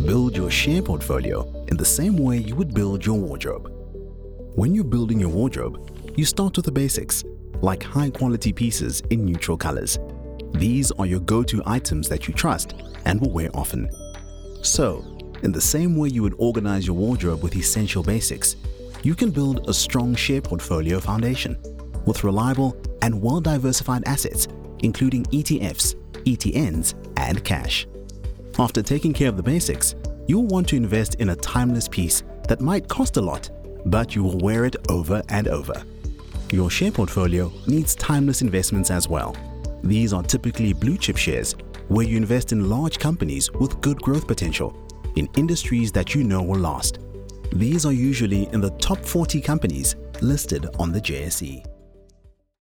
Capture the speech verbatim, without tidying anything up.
Build your share portfolio in the same way you would build your wardrobe. When you're building your wardrobe, you start with the basics, like high-quality pieces in neutral colors. These are your go-to items that you trust and will wear often. So, in the same way you would organize your wardrobe with essential basics, you can build a strong share portfolio foundation with reliable and well-diversified assets, including E T Fs, E T Ns, and cash. After taking care of the basics, you'll want to invest in a timeless piece that might cost a lot, but you will wear it over and over. Your share portfolio needs timeless investments as well. These are typically blue-chip shares, where you invest in large companies with good growth potential in industries that you know will last. These are usually in the top forty companies listed on the J S E.